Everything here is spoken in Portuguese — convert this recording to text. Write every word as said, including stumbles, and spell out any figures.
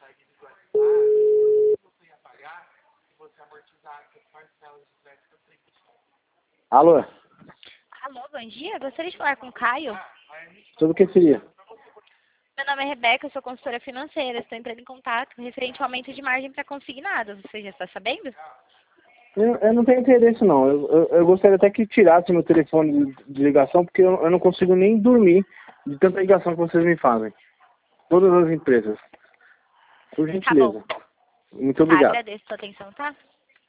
Alô? Alô, bom dia. Gostaria de falar com o Caio. Sobre o que seria? Meu nome é Rebeca, eu sou consultora financeira. Estou entrando em contato referente ao aumento de margem para consignados. Você já está sabendo? Eu, eu não tenho interesse, não. Eu, eu, eu gostaria até que tirasse meu telefone de, de ligação, porque eu, eu não consigo nem dormir de tanta ligação que vocês me fazem. Todas as empresas. Por Tá bom. gentileza. Muito Tá, obrigado. agradeço a sua atenção, tá?